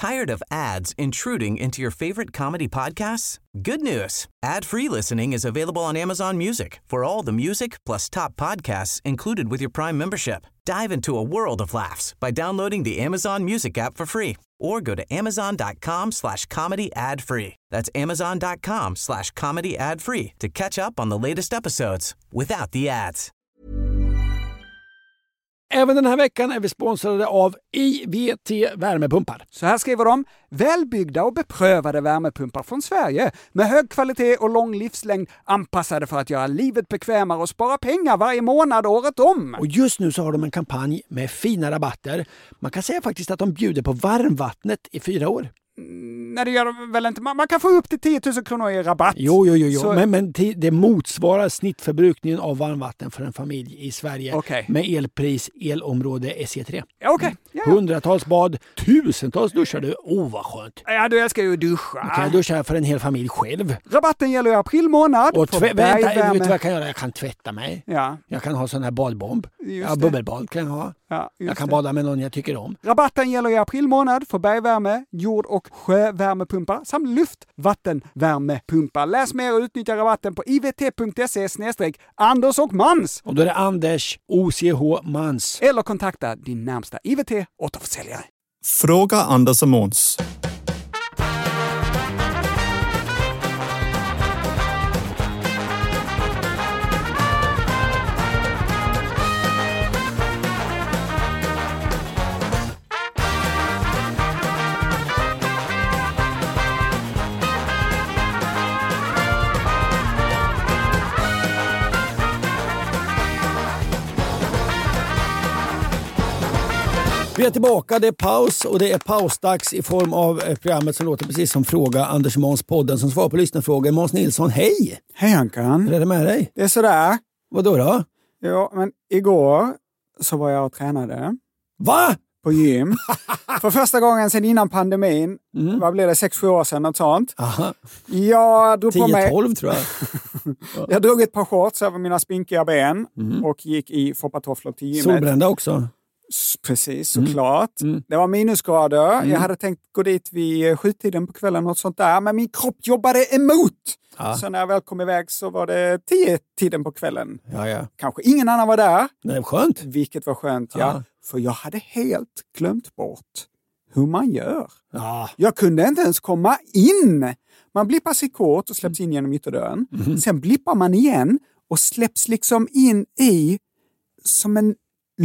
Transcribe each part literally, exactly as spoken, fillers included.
Tired of ads intruding into your favorite comedy podcasts? Good news. Ad-free listening is available on Amazon Music for all the music plus top podcasts included with your Prime membership. Dive into a world of laughs by downloading the Amazon Music app for free or go to amazon.com slash comedy ad free. That's amazon.com slash comedy ad free to catch up on the latest episodes without the ads. Även den här veckan är vi sponsrade av I V T värmepumpar. Så här skriver de: välbyggda och beprövade värmepumpar från Sverige med hög kvalitet och lång livslängd, anpassade för att göra livet bekvämare och spara pengar varje månad året om. Och just nu så har de en kampanj med fina rabatter. Man kan säga faktiskt att de bjuder på varmvattnet i fyra år. Nej, det gör de väl inte. Man kan få upp till tio tusen kronor i rabatt. Jo, jo, jo. jo. Så... Men, men det motsvarar snittförbrukningen av varmvatten för en familj i Sverige. Okay. Med elpris, elområde S E tre. Ja, okej. Okay. Ja. Hundratals bad, tusentals duschar du. Åh, oh, vad skönt. Ja, du älskar ju duscha. Man kan duscha för en hel familj själv. Rabatten gäller i april månad. Och tve- vänta, vet du vad jag kan göra? Jag kan tvätta mig. Ja. Jag kan ha sån här badbomb. Just ja, det. Bubbelbad kan jag ha. Ja, jag kan det. bada med någon jag tycker om. Rabatten gäller i april månad för bergvärme, jord- och sjövärmepumpar samt luftvattenvärmepumpar. Läs mer och utnyttja rabatten på ivt.se snedstreck Anders och Mans. Och då är det Anders O C H Mans. Eller kontakta din närmsta I V T återförsäljare. Fråga Anders och Måns. Vi är tillbaka, det är paus och det är pausdags i form av programmet som låter precis som Fråga Anders och Måns, podden som svarar på lyssnarfrågor. Måns Nilsson, hej! Hej Ankan. Hur är det med dig? Det är sådär. Vad då då? Ja, men igår så var jag och tränade. Va? På gym. För första gången sedan innan pandemin. Mm. Vad blev det? Sex, sju år sedan, något sånt. Aha. Jag drog på mig... tio tolv tror jag. Jag drog ett par shorts över mina spinkiga ben. Mm. Och gick i foppatofflor till gymmet. Solbrända också. Precis, såklart. Mm. Mm. Det var minusgrader. Mm. Jag hade tänkt gå dit vid sjutiden på kvällen, något sånt där. Men min kropp jobbade emot. Ja. Så när jag väl kom iväg så var det tio tiden på kvällen. Ja, ja. Kanske ingen annan var där. Nej, skönt. Vilket var skönt, ja. Ja. För jag hade helt glömt bort hur man gör. Ja. Jag kunde inte ens komma in. Man blippar sig kort och släpps in genom ytterdörren. Mm. Sen blippar man igen och släpps liksom in i som en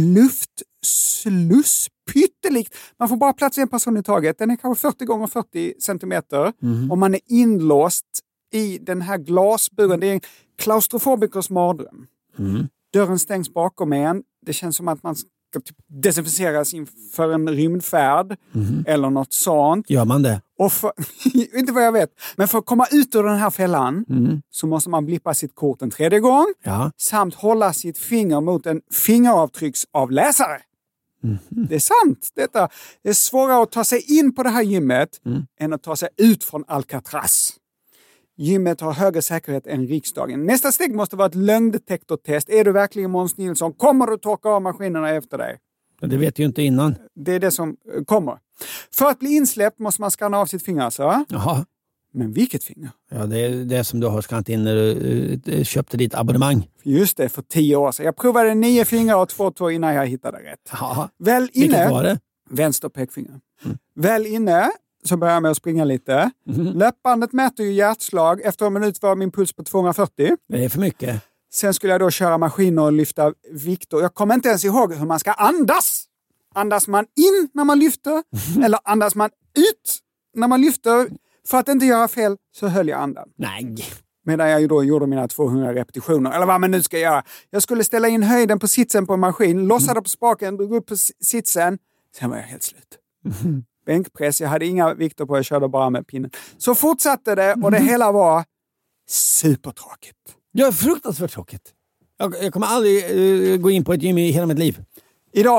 luftsluss. Pyttelikt. Man får bara plats en person i taget. Den är kanske fyrtio gånger fyrtio centimeter. Mm. Och man är inlåst i den här glasburen. Det är en klaustrofobikers mardröm. Mm. Dörren stängs bakom en. Det känns som att man ska typ desinficeras inför en rymdfärd. Mm. Eller något sånt. Gör man det? Och för, inte vad jag vet. Men för att komma ut ur den här fällan mm. så måste man blippa sitt kort en tredje gång. Ja. Samt hålla sitt finger mot en fingeravtrycksavläsare. Mm. Det är sant. Detta. Det är svårare att ta sig in på det här gymmet mm. än att ta sig ut från Alcatraz. Gymmet har högre säkerhet än riksdagen. Nästa steg måste vara ett lögndetektortest. Är du verkligen Måns Nilsson? Kommer du torka av maskinerna efter dig? Det vet jag ju inte innan. Det är det som kommer. För att bli insläppt måste man skanna av sitt finger. Alltså. Jaha. Men vilket finger? Ja, det är det som du har skannat in när du uh, köpte ditt abonnemang. Just det, för tio år sedan. Jag provade nio fingrar och två tår innan jag hittade rätt. Ja. Väl inne... Vilket var det? Vänster pekfinger. Mm. Väl inne så börjar jag med att springa lite. Mm. Löpbandet mäter ju hjärtslag. Efter en minut var min puls på tvåhundrafyrtio. Det är för mycket. Sen skulle jag då köra maskiner och lyfta vikter. Jag kommer inte ens ihåg hur man ska andas. Andas man in när man lyfter? Mm. Eller andas man ut när man lyfter? För att inte göra fel så höll jag andan. Nej. Medan jag ju då gjorde mina tvåhundra repetitioner. Eller vad man nu ska göra. Jag skulle ställa in höjden på sitsen på en maskin. Lossade mm. på spaken, drog upp på sitsen. Sen var jag helt slut. Mm. Bänkpress, jag hade inga vikter på, jag körde bara med pinnen. Så fortsatte det och det hela var supertråkigt. Ja, fruktansvärt tråkigt. Jag, jag kommer aldrig uh, gå in på ett gym i hela mitt liv. Idag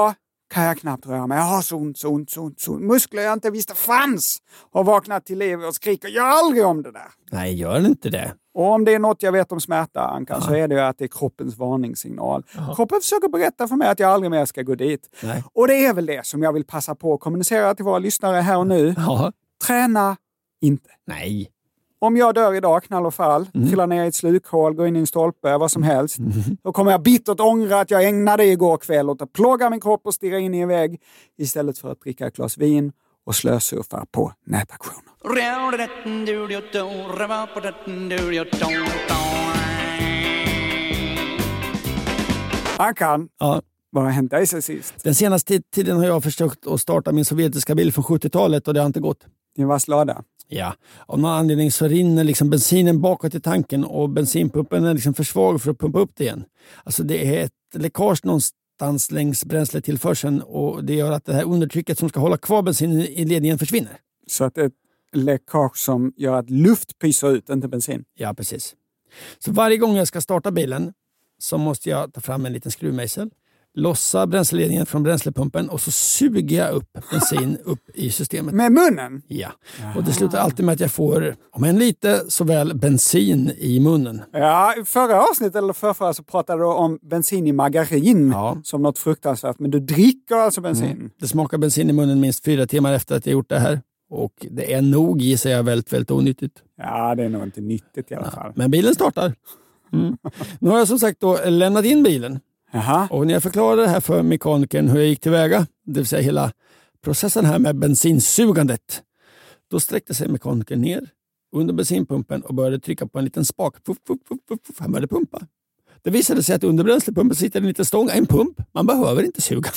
kan jag knappt röra mig. Jag har så ont, så ont, så ont, så ont. Muskler jag inte visste fanns. Har vaknat till liv och skriker, gör aldrig om det där. Nej, gör inte det. Och om det är något jag vet om smärta, Ankan, så är det ju att det är kroppens varningssignal. Aha. Kroppen försöker berätta för mig att jag aldrig mer ska gå dit. Nej. Och det är väl det som jag vill passa på att kommunicera till våra lyssnare här och nu. Ja. Träna inte. Nej. Om jag dör idag, knall och fall, mm. trillar ner i ett slukhål, går in i en stolpe, vad som helst. Mm. Då kommer jag bittert ångra att jag ägnade igår kväll åt att plåga min kropp och stirra in i en vägg istället för att dricka ett glas vin och slösurfa på nätaktioner. Ankan, ja. Vad har hänt dig sen sist? Den senaste tiden har jag försökt att starta min sovjetiska bil från sjuttiotalet och det har inte gått. Din vasslada? Ja, av någon anledning så rinner liksom bensinen bakåt i tanken och bensinpumpen är liksom för svag för att pumpa upp det igen. Alltså det är ett läckage någonstans längs bränsletillförseln och det gör att det här undertrycket som ska hålla kvar bensinen i ledningen försvinner. Så att det är ett läckage som gör att luft pyser ut, inte bensin? Ja, precis. Så varje gång jag ska starta bilen så måste jag ta fram en liten skruvmejsel, lossa bränsleledningen från bränslepumpen och så suger jag upp bensin upp i systemet. Med munnen? Ja, och det slutar alltid med att jag får, om än lite, såväl bensin i munnen. Ja, i förra avsnittet eller förra så pratade du om bensin i margarin ja. som något fruktansvärt. Men du dricker alltså bensin? Mm. Det smakar bensin i munnen minst fyra timmar efter att jag gjort det här. Och det är nog, gissar jag, väldigt, väldigt onyttigt. Ja, det är nog inte nyttigt i alla ja, fall. Men bilen startar. Mm. Nu har jag som sagt då lämnat in bilen. Jaha. Och när jag förklarade det här för mekanikern hur jag gick tillväga, det vill säga hela processen här med bensinsugandet, då sträckte sig mekanikern ner under bensinpumpen och började trycka på en liten spak. Puff, puff, puff, puff. Han började pumpa. Det visade sig att under bränslepumpen sitter en liten stång, en pump. Man behöver inte suga.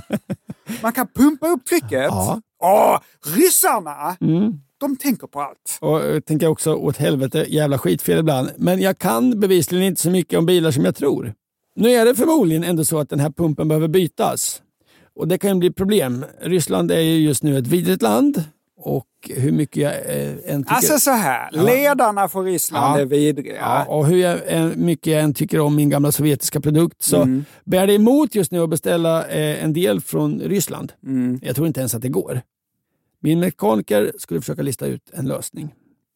Man kan pumpa upp trycket? Ja. Åh, ryssarna! Mm. De tänker på allt. Och jag tänker också åt helvete, jävla skitfel ibland. Men jag kan bevisligen inte så mycket om bilar som jag tror. Nu är det förmodligen ändå så att den här pumpen behöver bytas. Och det kan ju bli problem. Ryssland är ju just nu ett vidrigt land. Och hur mycket jag eh, än tycker... Alltså så här, ja. Ledarna för Ryssland ja. är vidriga. Ja, och hur jag, eh, mycket jag än tycker om min gamla sovjetiska produkt så mm. bär det emot just nu att beställa eh, en del från Ryssland. Mm. Jag tror inte ens att det går. Min mekaniker skulle försöka lista ut en lösning.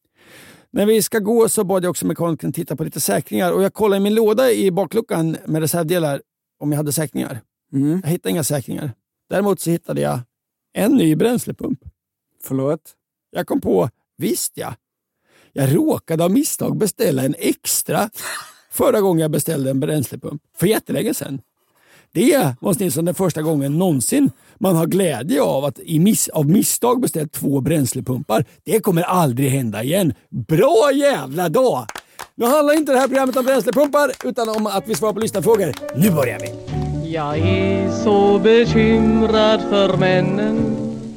När vi ska gå så bad jag också mekanikern titta på lite säkringar. Och jag kollade i min låda i bakluckan med reservdelar om jag hade säkringar. Mm. Jag hittade inga säkringar. Däremot så hittade jag en ny bränslepump. Förlåt? Jag kom på, visst ja. Jag råkade av misstag beställa en extra förra gången jag beställde en bränslepump. För jättelänge sedan. Det var Nilsson den första gången någonsin man har glädje av att i miss, av misstag beställt två bränslepumpar. Det kommer aldrig hända igen. Bra jävla dag! Nu handlar inte det här programmet om bränslepumpar utan om att vi svarar på lyssnarfrågor. Nu börjar vi! Jag är så bekymrad för männen,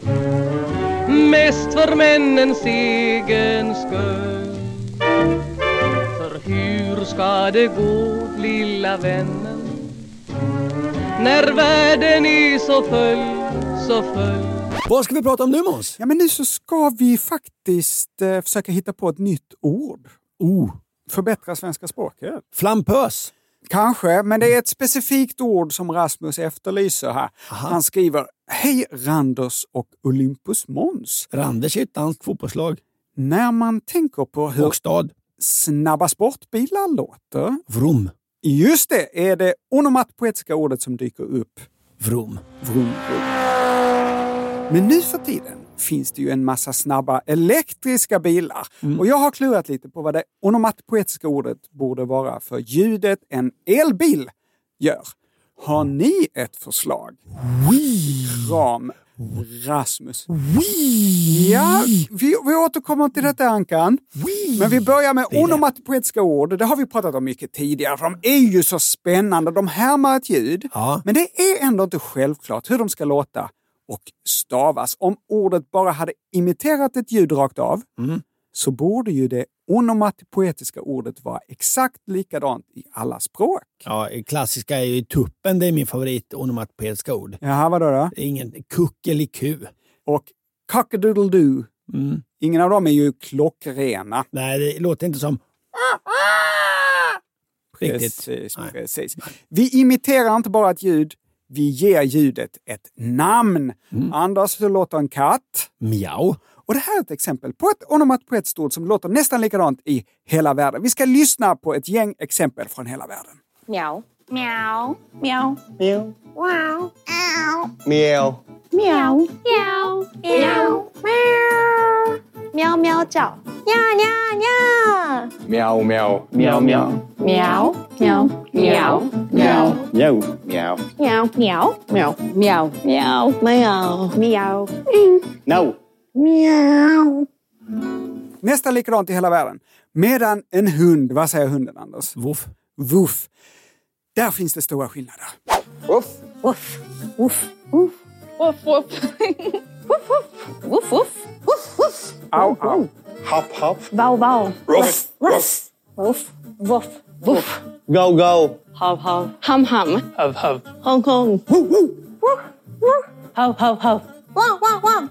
mest för männens egen skull. För hur ska det gå, lilla vännen, när världen är så full, så full. Vad ska vi prata om nu, Måns? Ja, men nu så ska vi faktiskt eh, försöka hitta på ett nytt ord. Oh. Förbättra svenska språket. Flampös. Kanske, men det är ett specifikt ord som Rasmus efterlyser här. Aha. Han skriver, hej Randers och Olympus Måns. Randers är ett danskt fotbollslag. När man tänker på hur Åkstad. snabba sportbilar låter. Vroom. Just det, är det onomatopoetiska ordet som dyker upp. Vroom. Vroom, vroom. Men nu för tiden finns det ju en massa snabba elektriska bilar. Mm. Och jag har klurat lite på vad det onomatopoetiska ordet borde vara för ljudet en elbil gör. Har ni ett förslag? Wii. Kram, Rasmus. Wii. Ja, vi, vi återkommer till detta, Ankan. Wii. Men vi börjar med onomatopoetiska ord. Det har vi pratat om mycket tidigare. För de är ju så spännande. De härmar ett ljud. Ja. Men det är ändå inte självklart hur de ska låta och stavas. Om ordet bara hade imiterat ett ljud rakt av mm. så borde ju det onomatopoetiska ordet vara exakt likadant i alla språk. Ja, klassiska är ju tuppen, det är min favorit onomatopoetiska ord. Jaha, vadå då? Det är ingen kuckeliku. Och cockadoodle-doo. Mm. Ingen av dem är ju klockrena. Nej, det låter inte som... Riktigt. Precis, precis. Vi imiterar inte bara ett ljud, Vi ger ljudet ett namn. Mm. Anders, hur låter en katt? Miau. Och det här är ett exempel på ett onomatopoetstord som låter nästan likadant i hela världen. Vi ska lyssna på ett gäng exempel från hela världen. Miau. Miau. Miau. Miau. Wow. Miau. Miau. Miau. Miau. Miau. Miau miau chào. Nha nha nha. Miau miau. Miau miau. Miau. Miau. Miau. Miau. Miau. Miau. Miau. Miau. Miau. Miau. Miau. Miau. Miau. No. Miau. Nästan likadant i hela världen. Medan en hund, vad säger hunden, Anders? Woof. Woof. Där finns det stora skillnader. Woof. Woof. Woof. Woof. Woof. Woof. Woof. Woof. Woof. Woof. Woof. Au, au. Hop hop. Wow wow. Ruff. Ruff. Woof. Woof. Woof. Go go. Hov hov. Hum hum. Hov hov. Hong Kong. Woo woo. Woof. Woof. Hov hov hov. Wow wow wow.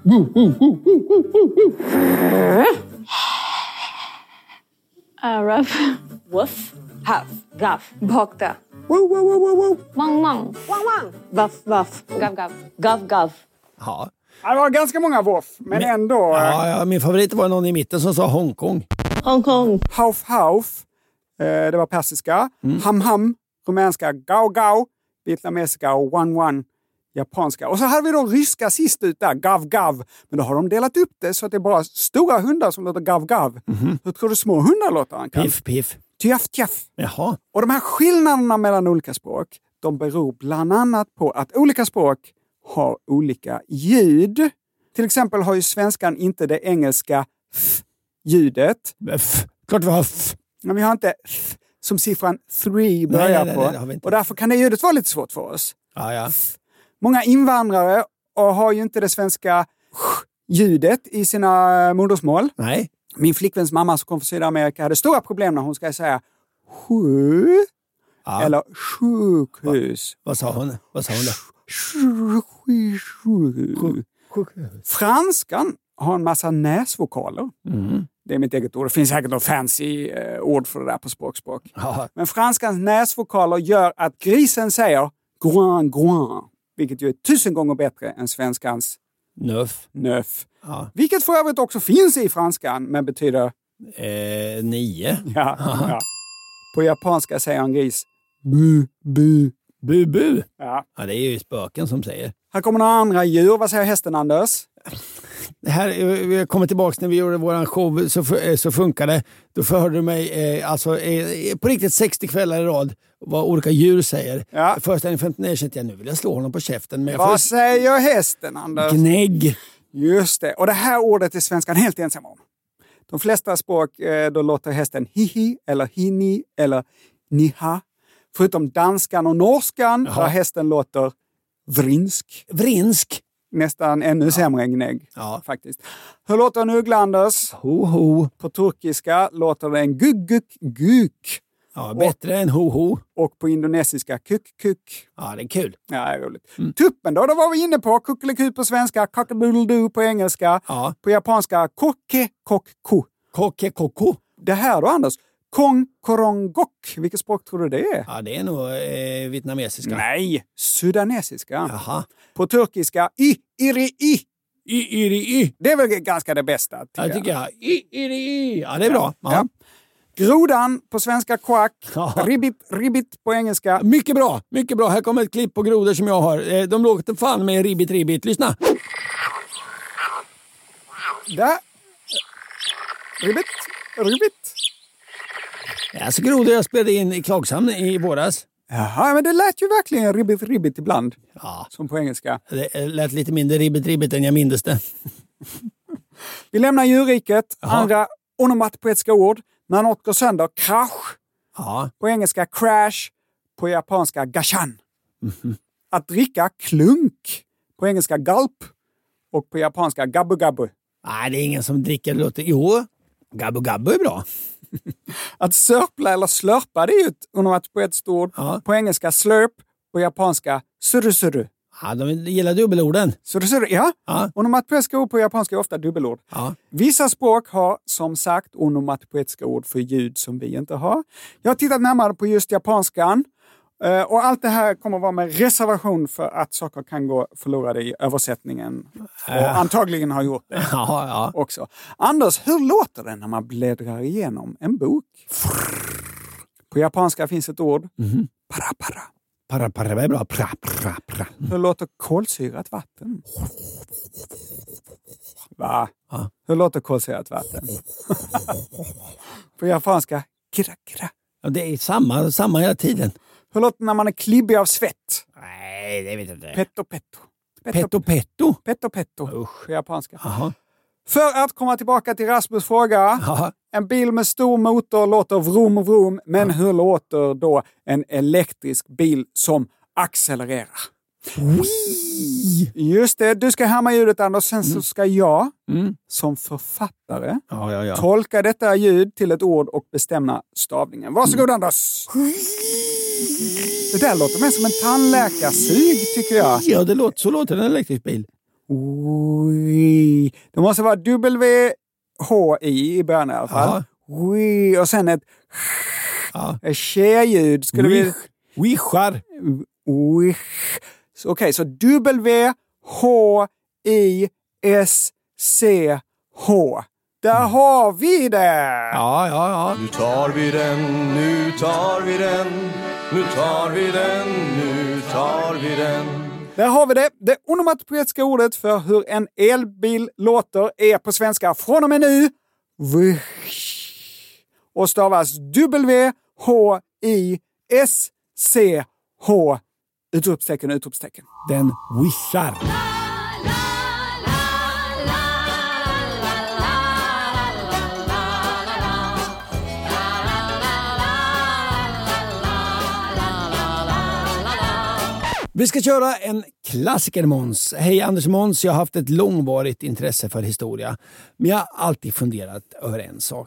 Uh, ruff. Woof. Huff. Guff. Bokta. Woo woo woo woo woo. Mong mong. Wong wong. Vuff vuff. Guff guff. Guff guff. Ja. Det var ganska många woof, men, men ändå... Ja, ja, min favorit var någon i mitten som sa Hongkong. Hongkong. Hauf hauf, eh, det var persiska. Mm. Ham ham, rumänska. Gao gao, vietnamesiska. Och wan wan, japanska. Och så hade vi då ryska sist ut där, gav gav. Men då har de delat upp det så att det är bara stora hundar som låter gav gav. Mm-hmm. Hur tror du små hundar låter, Ankan? Piff piff. Tjaff tjaff. Jaha. Och de här skillnaderna mellan olika språk, de beror bland annat på att olika språk har olika ljud. Till exempel har ju svenskan inte det engelska f-ljudet. F. Klart vi har f. Men vi har inte f som siffran tre börjar nej, nej, på. nej, nej, och därför kan det ljudet vara lite svårt för oss. Ja, ja. Många invandrare och har ju inte det svenska ljudet i sina modersmål. Nej. Min flickväns mamma som kom från Sydamerika hade stora problem när hon ska säga sju ja. eller sjukhus. Va, vad sa hon? Vad sa hon då? Franskan har en massa näsvokaler. Mm. Det är mitt eget ord. Det finns säkert något fancy eh, ord för det där på språkspråk. Ja. Men franskans näsvokaler gör att grisen säger groin, groin. Vilket ju är tusen gånger bättre än svenskans Nöff. nöff. Ja. Vilket för övrigt också finns i franskan, men betyder... Eh, nio. Ja, ja. På japanska säger en gris bu, bu. Bu, bu. Ja. Ja, det är ju spöken som säger. Här kommer några andra djur. Vad säger hästen, Anders? Det här, vi kommer tillbaka när vi gjorde våran show så, så funkar det. Då förhörde du mig eh, alltså, eh, på riktigt sextio kvällar i rad vad olika djur säger. Ja. Föreställning femton kände jag nu vill jag slå honom på käften. Men Vad får... säger hästen, Anders? Gnägg. Just det. Och det här ordet är svenskan helt ensam om. De flesta språk eh, då låter hästen hihi eller hini eller niha. Förutom danskan och norskan där hästen låter vrinsk. Vrinsk. Nästan ännu ja. sämre än gnägg, ja. faktiskt. Hur låter en uggla, Anders? Ho, ho. På turkiska låter det en guguk, guk. Ja, bättre och, än ho, ho. Och på indonesiska kuk, kuk. Ja, det är kul. Ja, det är roligt. Mm. Tuppen då, då var vi inne på. Kuckeliku på svenska, kackadoodledoo på engelska. Ja. På japanska, kokke, kok, ko. Kokke, koko. Det här då, Anders? Kong, korong, gok. Vilket språk tror du det är? Ja, det är nog eh, vietnamesiska. Nej, sudanesiska. Jaha. På turkiska, i, iri, i. I, iri, i. Det är väl ganska det bästa, tycker jag. tycker jag. I, iri, i. Ja, det är bra. Ja. Ja. Grodan på svenska, quack. Ja. Ribbit, ribbit på engelska. Mycket bra, mycket bra. Här kommer ett klipp på grodor som jag har. De låter fan med ribbit, ribbit. Lyssna. Där. Ribbit, ribbit. Alltså grodor jag spelade in i Klagshamn i våras. Jaha, men det lät ju verkligen ribbit, ribbit ibland. Ja. Som på engelska. Det lät lite mindre ribbit, ribbit än jag mindes det. Vi lämnar djurriket. Jaha. Andra onomatopoetiska ord. När något går sönder, krasch. Ja. På engelska crash. På japanska gashan. Mm-hmm. Att dricka klunk. På engelska gulp. Och på japanska gabbu gabbu. Nej, det är ingen som dricker. Det låter... Jo, gabbu gabbu är bra. Att sörpla eller slörpa, det är ju ett onomatopoetiskt ord. Ja. På engelska slurp. På japanska surru surru. Ja, de gillar dubbelorden. Surru surru, ja. Ja. Onomatopoetiska ord på japanska är ofta dubbelord. Ja. Vissa språk har som sagt onomatopoetiska ord för ljud som vi inte har. Jag har tittat närmare på just japanskan. Uh, och allt det här kommer vara med reservation för att saker kan gå förlorade i översättningen. Uh. Och antagligen har gjort det ja, ja. också. Anders, hur låter det när man bläddrar igenom en bok? På japanska finns ett ord. Mm-hmm. Para, para. Para, para, det är bra. Pra, pra, pra. Hur låter kolsyrat vatten? Va? Ja. Hur låter kolsyrat vatten? På japanska, kira, kira. Ja, det är samma, samma hela tiden. Hur låter det när man är klibbig av svett? Nej, det vet jag inte. Petto, petto. Petto, petto? Petto, petto. Usch. På japanska. Aha. För att komma tillbaka till Rasmus fråga. Aha. En bil med stor motor låter vrom, vrom. Men ja. hur låter då en elektrisk bil som accelererar? Wii. Just det, du ska härma ljudet, Anders. Sen mm. så ska jag mm. som författare ja, ja, ja. tolka detta ljud till ett ord och bestämma stavningen. Varsågod, mm. Anders. Det där låter mer som en tandläkarsug, tycker jag. Ja, det låter, så låter en elektrisk bil. Ui. Det måste vara W H I i början i alla fall. Ui. Och sen ett ja. tjejljud. Skulle vi... Wishar. Okej, okay, så W H I S C H. Där mm. har vi det! Ja, ja, ja. Nu tar vi den, nu tar vi den, nu tar vi den, nu tar vi den. Där har vi det. Det onomatopoetiska ordet för hur en elbil låter är på svenska från och med nu och stavas W H I S C H utropstecken, utropstecken. Den wishar. Vi ska köra en klassiker, Måns. Hej Anders Måns, jag har haft ett långvarigt intresse för historia. Men jag har alltid funderat över en sak.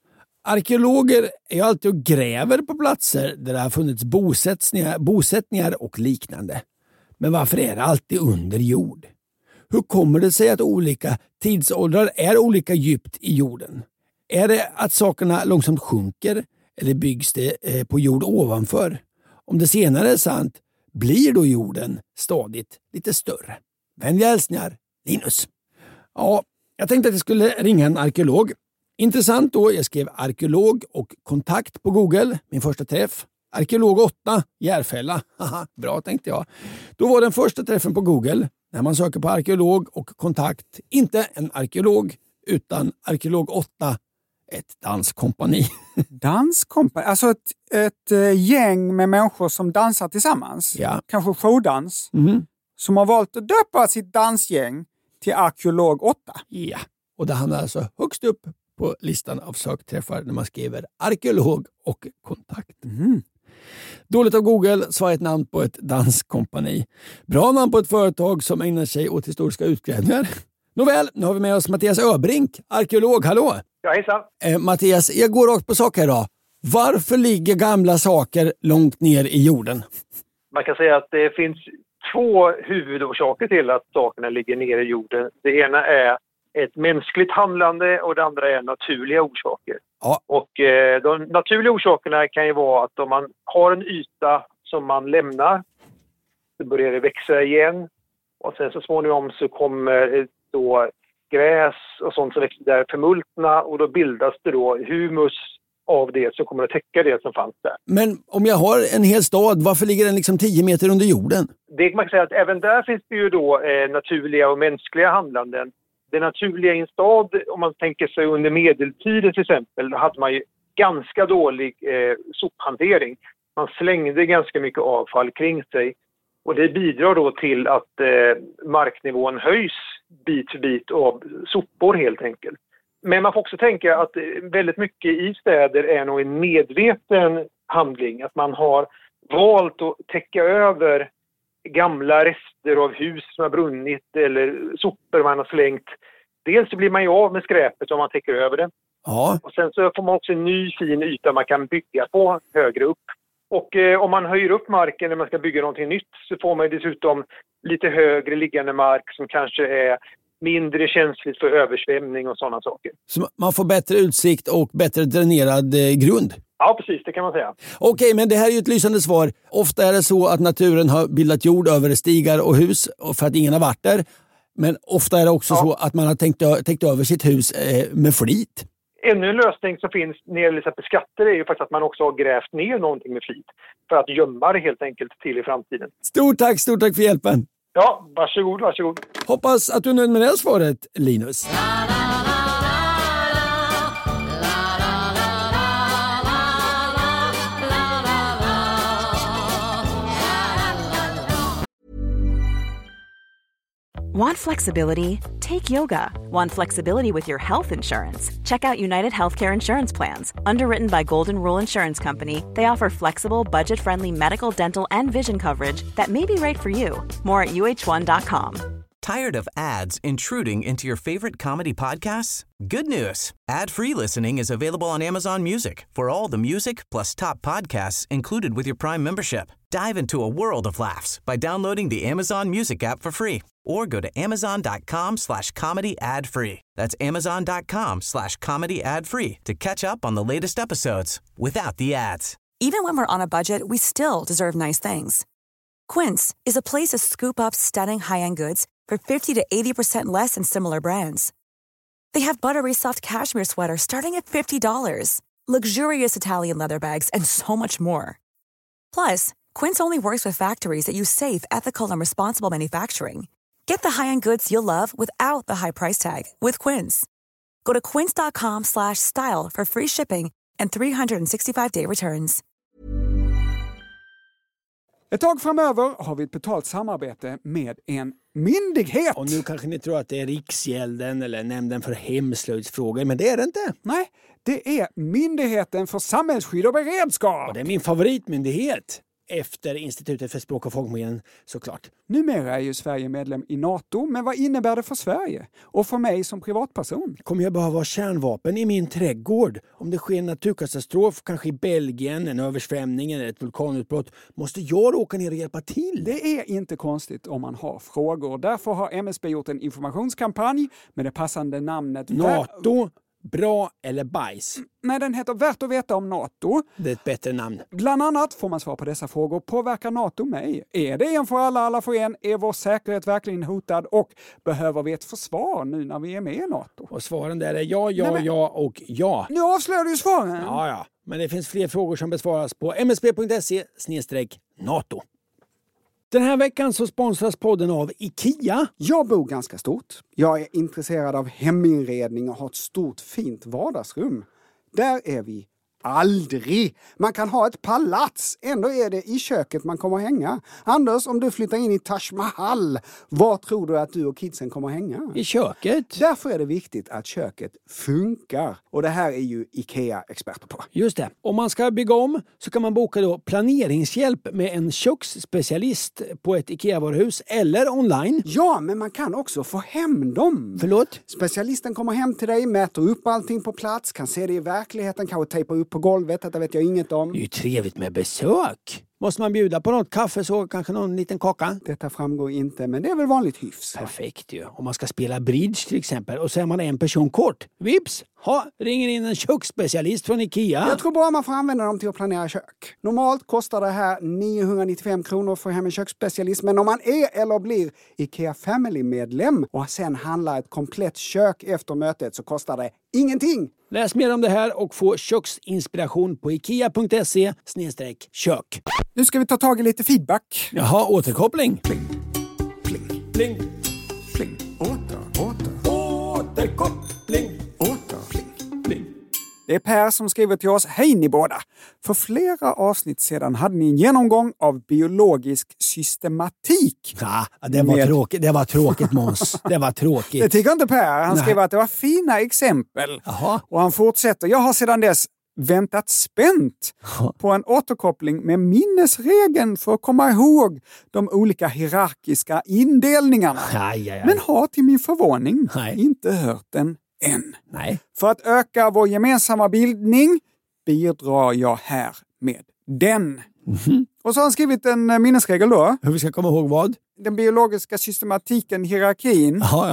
Arkeologer är ju alltid och gräver på platser där det har funnits bosättningar, bosättningar och liknande. Men varför är det alltid under jord? Hur kommer det sig att olika tidsåldrar är olika djupt i jorden? Är det att sakerna långsamt sjunker eller byggs det på jord ovanför? Om det senare är sant, blir då jorden stadigt lite större? Vänliga hälsningar, Linus. Ja, jag tänkte att jag skulle ringa en arkeolog. Intressant då, jag skrev arkeolog och kontakt på Google, min första träff. Arkeolog åtta, Järfälla. Haha, bra tänkte jag. Då var den första träffen på Google, när man söker på arkeolog och kontakt, inte en arkeolog utan arkeolog åtta, ett danskompani. Danskompani? Alltså ett, ett gäng med människor som dansar tillsammans? Ja. Kanske showdans? Mm. Som har valt att döpa sitt dansgäng till arkeolog åtta? Ja, och det hamnar alltså högst upp på listan av sökträffar när man skriver arkeolog och kontakt. Mm. Dåligt av Google, svar ett namn på ett danskompani. Bra namn på ett företag som ägnar sig åt historiska utgrävningar. Nåväl, nu har vi med oss Mattias Öbrink, arkeolog. Hallå! Ja, hejsan. Eh, Mattias, jag går rakt på sak här idag. Varför ligger gamla saker långt ner i jorden? Man kan säga att det finns två huvudorsaker till att sakerna ligger ner i jorden. Det ena är ett mänskligt handlande och det andra är naturliga orsaker. Ja. Och eh, de naturliga orsakerna kan ju vara att om man har en yta som man lämnar, så börjar det växa igen. Och sen så småningom så kommer då gräs och sånt som växer där förmultna och då bildas det då humus av det som kommer att täcka det som fanns där. Men om jag har en hel stad, varför ligger den liksom tio meter under jorden? Det kan man säga att även där finns det ju då eh, naturliga och mänskliga handlanden. Det naturliga i en stad, om man tänker sig under medeltiden till exempel, då hade man ju ganska dålig eh, sophantering. Man slängde ganska mycket avfall kring sig. Och det bidrar då till att eh, marknivån höjs bit för bit av sopor helt enkelt. Men man får också tänka att väldigt mycket i städer är nog en medveten handling. Att man har valt att täcka över gamla rester av hus som har brunnit eller sopor man har slängt. Dels så blir man ju av med skräpet om man täcker över det. Ja. Och sen så får man också en ny fin yta man kan bygga på högre upp. Och eh, om man höjer upp marken när man ska bygga någonting nytt så får man dessutom lite högre liggande mark som kanske är mindre känsligt för översvämning och sådana saker. Så man får bättre utsikt och bättre dränerad eh, grund? Ja, precis, det kan man säga. Okej, men det här är ju ett lysande svar. Ofta är det så att naturen har bildat jord över stigar och hus för att ingen har varit där. Men ofta är det också ja. så att man har tänkt, tänkt över sitt hus eh, med flit. Ännu en lösning som finns när det gäller skatter är ju faktiskt att man också har grävt ner någonting med flit. För att gömma det helt enkelt till i framtiden. Stort tack, stort tack för hjälpen. Ja, varsågod, varsågod. Hoppas att du är nöjd med det svaret, Linus. Want flexibility? Take yoga. Want flexibility with your health insurance? Check out United Healthcare Insurance Plans. Underwritten by Golden Rule Insurance Company, they offer flexible, budget-friendly medical, dental, and vision coverage that may be right for you. More at U H one dot com. Tired of ads intruding into your favorite comedy podcasts? Good news. Ad-free listening is available on Amazon Music for all the music plus top podcasts included with your Prime membership. Dive into a world of laughs by downloading the Amazon Music app for free or go to amazon.com slash comedy ad free. That's amazon.com slash comedy ad free to catch up on the latest episodes without the ads. Even when we're on a budget, we still deserve nice things. Quince is a place to scoop up stunning high-end goods for fifty to eighty percent less than similar brands. They have buttery soft cashmere sweaters starting at fifty dollars, luxurious Italian leather bags, and so much more. Plus, Quince only works with factories that use safe, ethical, and responsible manufacturing. Get the high-end goods you'll love without the high price tag with Quince. Go to quince.com slash style for free shipping and three sixty-five day returns. Ett tag framöver har vi ett betalt samarbete med en myndighet. Och nu kanske ni tror att det är Riksgälden eller Nämnden för hemslöjdsfrågor, men det är det inte. Nej, det är Myndigheten för samhällsskydd och beredskap. Och det är min favoritmyndighet. Efter Institutet för språk och folkminnen, såklart. Numera är ju Sverige medlem i NATO, men vad innebär det för Sverige? Och för mig som privatperson? Kommer jag behöva kärnvapen i min trädgård? Om det sker en naturkatastrof, kanske i Belgien, en översvämning eller ett vulkanutbrott, måste jag åka ner och hjälpa till? Det är inte konstigt om man har frågor. Därför har M S B gjort en informationskampanj med det passande namnet NATO. Bra eller bajs? Nej, den heter Värt att veta om NATO. Det är ett bättre namn. Bland annat får man svar på dessa frågor. Påverkar NATO mig? Är det en för alla, alla för en? Är vår säkerhet verkligen hotad? Och behöver vi ett försvar nu när vi är med i NATO? Och svaren där är ja, ja, Nej, men... ja och ja. Nu avslöjar du ju svaren. Ja, ja. Men det finns fler frågor som besvaras på msb.se snedstreck NATO. Den här veckan så sponsras podden av IKEA. Jag bor ganska stort. Jag är intresserad av heminredning och har ett stort fint vardagsrum. Där är vi aldrig. Man kan ha ett palats. Ändå är det i köket man kommer hänga. Anders, om du flyttar in i Taj Mahal, var tror du att du och kidsen kommer hänga? I köket. Därför är det viktigt att köket funkar. Och det här är ju IKEA-experter på. Just det. Om man ska bygga om så kan man boka då planeringshjälp med en köksspecialist på ett IKEA-varuhus eller online. Ja, men man kan också få hem dem. Förlåt? Specialisten kommer hem till dig, mäter upp allting på plats, kan se det i verkligheten, kanske tejpa upp på golvet, detta vet jag inget om. Det är ju trevligt med besök. Måste man bjuda på något kaffe så kanske någon liten kaka? Detta framgår inte, men det är väl vanligt hyfs. Perfekt ju. Om man ska spela bridge till exempel och så är man en person kort. Vips! Ha, ringer in en köksspecialist från IKEA. Jag tror bara man får använda dem till att planera kök. Normalt kostar det här niohundranittiofem kronor för hem en köksspecialist. Men om man är eller blir IKEA Family-medlem och sen handlar ett komplett kök efter mötet så kostar det ingenting. Läs mer om det här och få köksinspiration på ikea.se snedstreck kök. Nu ska vi ta tag i lite feedback. Jaha, återkoppling. Pling, pling, pling, pling, åter, åter. Återkoppling. Det är Per som skriver till oss. Hej ni båda! För flera avsnitt sedan hade ni en genomgång av biologisk systematik. Ja, det var, med... tråkigt. Det var tråkigt, Måns. Det var tråkigt. Det tycker inte Per. Han skriver att det var fina exempel. Jaha. Och han fortsätter. Jag har sedan dess väntat spänt på en återkoppling med minnesregeln för att komma ihåg de olika hierarkiska indelningarna. Aj, aj, aj. Men har till min förvåning Nej. inte hört den än. Nej. För att öka vår gemensamma bildning bidrar jag här med den. Mm-hmm. Och så har han skrivit en minnesregel då. Hur vi ska komma ihåg vad? Den biologiska systematiken, hierarkin. Aha, ja.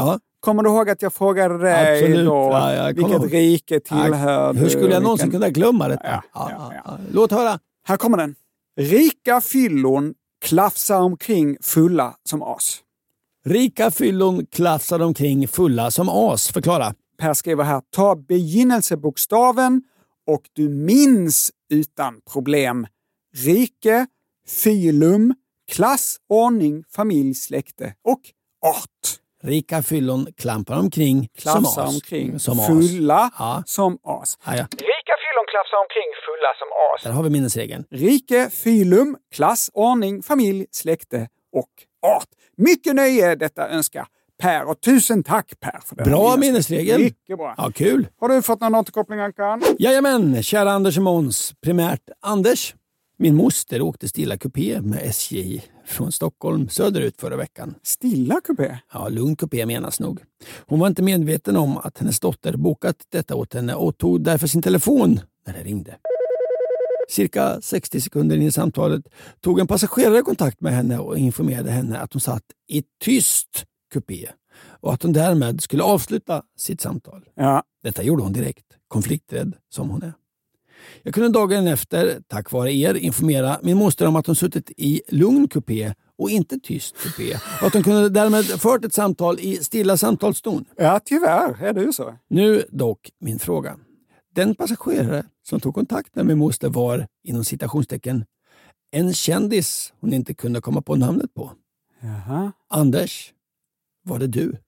Kommer du ihåg att jag frågade dig Absolut. då Ja, jag vilket ihåg. rike tillhör Hur skulle jag någonsin vilken... kunna glömma detta? Ja, Ja, ja, ja. ja. Låt höra. Här kommer den. Rika fyllon klafsar omkring fulla som as. Rika fyllon klafsar omkring fulla som as. Förklara. Per skriver här, ta begynnelsebokstaven och du minns utan problem. Rike, fylum, klass, ordning, familj, släkte och art. Rika fyllon klampar omkring Klafsar som as. omkring som as. fulla Ja. som as. Ja, ja. Rika fyllon klafsar omkring fulla som as. Där har vi minnesregeln. Rike, fylum, klass, ordning, familj, släkte och art. Mycket nöje detta önskar Per, och tusen tack Per för det. Bra minnesregel. Mycket bra. Ja, kul. Har du fått någon återkoppling, Ankan? Jajamän, kära Anders och Måns. Primärt Anders. Min moster åkte stilla kupé med S J från Stockholm söderut förra veckan. Stilla kupé? Ja, lugn kupé menas nog. Hon var inte medveten om att hennes dotter bokat detta åt henne och tog därför sin telefon när det ringde. Cirka sextio sekunder in i samtalet tog en passagerare kontakt med henne och informerade henne att hon satt i tyst kupé och att hon därmed skulle avsluta sitt samtal. Ja. Detta gjorde hon direkt, konflikträdd som hon är. Jag kunde dagen efter, tack vare er, informera min moster om att hon suttit i lugn kupé och inte tyst kupé. Och att hon kunde därmed fört ett samtal i stilla samtalston. Ja, tyvärr är det ju så. Nu dock min fråga. Den passagerare som tog kontakt med min moster var, inom citationstecken, en kändis hon inte kunde komma på namnet på. Jaha. Anders, var det du?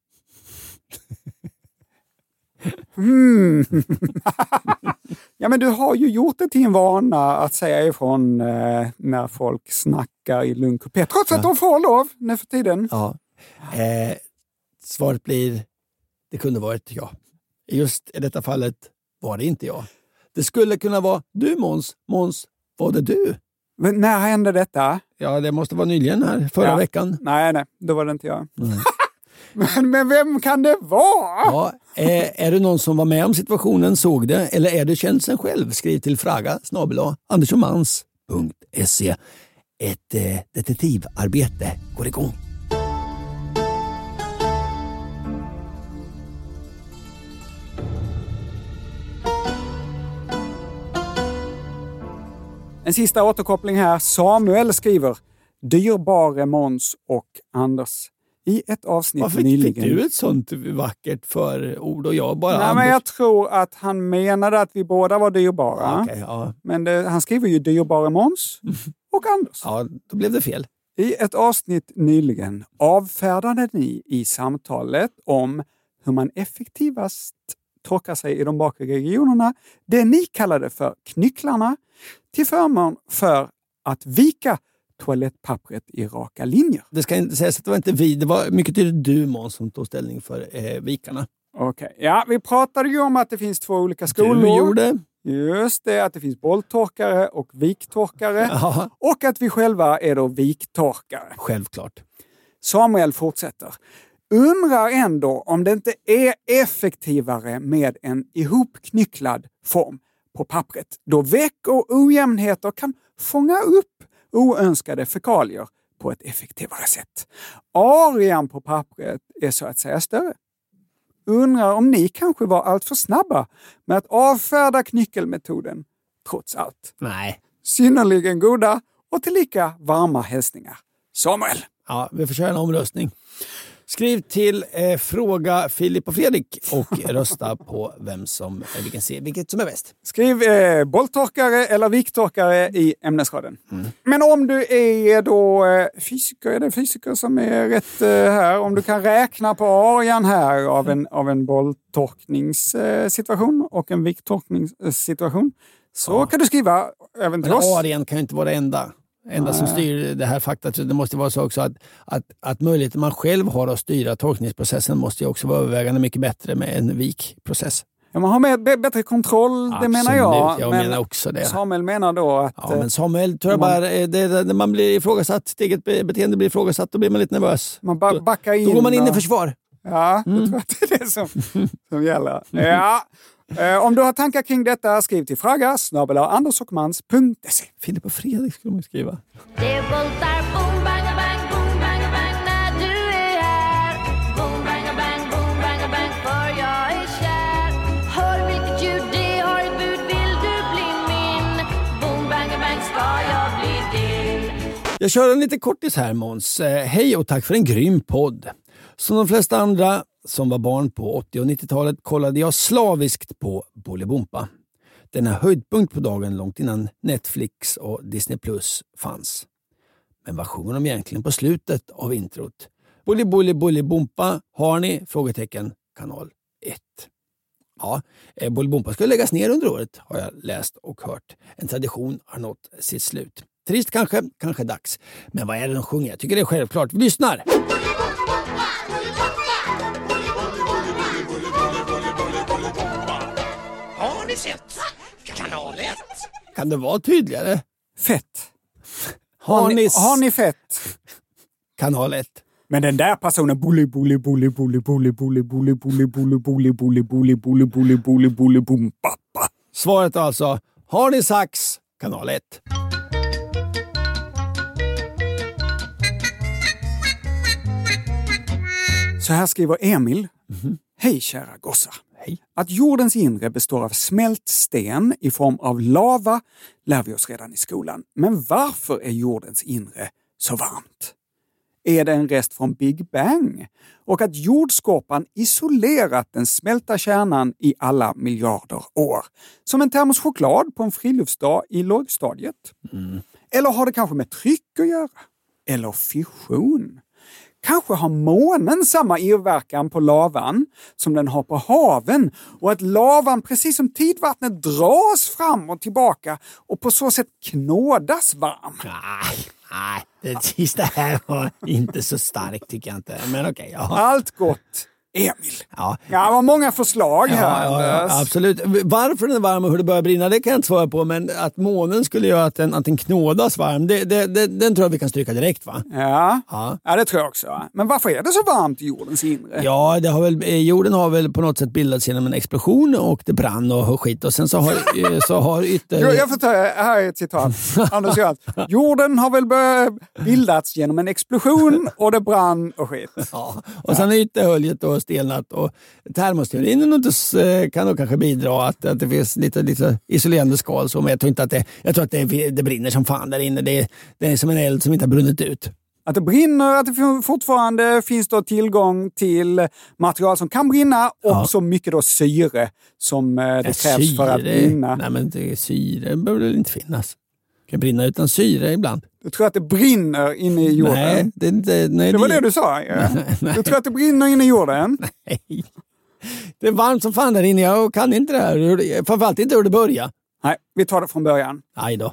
Mm. Ja, men du har ju gjort det till en vana att säga ifrån eh, när folk snackar i lugn kupé. Trots att Ja. de får lov nu för tiden. Ja. Eh, svaret blir, det kunde varit jag. Just i detta fallet var det inte jag. Det skulle kunna vara du Måns. Måns, var det du? Men när hände detta? Ja, det måste vara nyligen här, förra Ja. veckan. Nej, nej, då var det inte jag. Mm. men, men vem kan det vara? Ja, är, är det någon som var med om situationen, såg det, eller är det känd sen själv? Skriv till fraga snabel-a andersomans punkt se. Ett eh, detektivarbete går igång. En sista återkoppling här. Samuel skriver, dyrbare Måns och Anders. I ett avsnitt Varför nyligen. fick du ett sånt vackert förord och jag bara Nej, Anders? men jag tror att han menade att vi båda var dyrbara. Ja, okej, ja. Men det, han skriver ju dyrbara Måns och Anders. Ja, då blev det fel. I ett avsnitt nyligen avfärdade ni i samtalet om hur man effektivast torkar sig i de bakre regionerna det ni kallade för knycklarna till förmån för att vika toalettpappret i raka linjer. Det ska inte sägas att det var inte vi, det var mycket tydligt du Måns som tog ställning för eh, vikarna. Okej, ja, vi pratade ju om att det finns två olika skolor. Du gjorde. Just det, att det finns bolltorkare och viktorkare. Ja. Och att vi själva är då viktorkare. Självklart. Samuel fortsätter. Undrar ändå om det inte är effektivare med en ihopknycklad form på pappret. Då veck och ojämnheter kan fånga upp oönskade fekalier på ett effektivare sätt. Arean på pappret är så att säga större. Undrar om ni kanske var allt för snabba med att avfärda knyckelmetoden trots allt. Nej. Synnerligen goda och tillika varma hälsningar. Samuel. Ja, vi får köra en omröstning. Skriv till eh, fråga Filip och Fredrik och rösta på vem som, eh, vilken ser, vilket som är bäst. Skriv eh, bolltorkare eller viktorkare i ämnesraden. Mm. Men om du är då eh, fysiker, är det fysiker som är rätt eh, här? Om du kan räkna på arean här av en, av en bolltorkningssituation och en viktorkningssituation så ja. Kan du skriva även till Men oss. arean kan ju inte vara det enda. enda som styr det här faktat. Det måste vara så också att, att, att möjligheten man själv har att styra torkningsprocessen måste ju också vara övervägande mycket bättre med en vikprocess. Ja, man har med b- bättre kontroll, Absolut, det menar jag. jag men menar också det. Samuel menar då att... Ja, men Samuel tror jag bara, det, det, när man blir ifrågasatt, sitt eget beteende blir ifrågasatt, då blir man lite nervös. Man ba- backar in. Då går man in och... i försvar. Ja, mm. jag tror att det är det som, som gäller. Ja. Eh, om du har tankar kring detta, skriv till fraga snabel-a andersokmans punkt se. Filip och Fredrik skulle man skriva. Det voltar boom, bang, bang, boom, bang, bang när du är här. Boom, bang, bang, boom, bang, Jag kör en lite kortis här, Måns. Eh, hej och tack för en grym podd. Som de flesta andra som var barn på åttio- och nittiotalet kollade jag slaviskt på Bolibompa. Den här höjdpunkt på dagen långt innan Netflix och Disney Plus fanns. Men vad sjunger de egentligen på slutet av introt? Bolli bolli bolli bompa har ni? Frågetecken kanal ett. Ja, eh, Bolibompa ska läggas ner under året har jag läst och hört. En tradition har nått sitt slut. Trist kanske, kanske dags. Men vad är det de sjunger? Jag tycker det är självklart. Vi lyssnar! Har ni sett kanal ett? Kan det vara tydligare? Fett. Har, Har ni, ni, har ni fett? kanal ett? Men den där personen bully bully bully bully bully bully bully bully bully bully bully bully bully bully bully bully bum pappa. Svaret är alltså, har ni sax? Kanal ett. Så här skriver Emil. Mm-hmm. Hej kära gossar. Hej. Att jordens inre består av smält sten i form av lava lär vi oss redan i skolan. Men varför är jordens inre så varmt? Är det en rest från Big Bang? Och att jordskorpan isolerat den smälta kärnan i alla miljarder år. Som en termos choklad på en friluftsdag i lågstadiet. Mm. Eller har det kanske med tryck att göra? Eller fission? Kanske har månen samma irrverkan på lavan som den har på haven och att lavan precis som tidvattnet dras fram och tillbaka och på så sätt knådas varm. Nej, nej, det sista här var inte så starkt tycker jag inte. Men okej, okay, ja. Allt gott, Emil. Ja, ja det var många förslag här. Ja, ja, ja, absolut. Varför den är varm och hur det börjar brinna, det kan jag inte svara på. Men att månen skulle göra att den, att den knådas varm, det, det, det, den tror jag vi kan stryka direkt, va? Ja, ja. ja det tror jag också. Men varför är det så varmt i jordens inre? Ja, det har väl, jorden har väl på något sätt bildats genom en explosion och det brann och skit. Och sen så har, så har ytter... Jag, jag får ta, här är ett citat. Anders Göld. Jorden har väl bildats genom en explosion och det brann och skit. Ja, och sen är ytterhöljet och stelnat och termosteorin kan då kanske bidra att, att det finns lite, lite isolerande skal. Så, men jag tror inte att det, jag tror att det, det brinner som fan där inne. Det, det är som en eld som inte har brunnit ut. Att det brinner, att det fortfarande finns då tillgång till material som kan brinna och ja. Så mycket då syre som det ja, krävs syre. För att brinna. Nej, men det, syre behöver det inte finnas. Det kan brinna utan syre ibland. Du tror att det brinner inne i jorden? Nej, det, det, nej, det var det, det du sa. Ja. Nej, nej. Du tror att det brinner inne i jorden? Nej. Det är varmt som fan där inne. Jag kan inte det här. Framförallt inte hur det börjar. Nej, vi tar det från början. Nej då.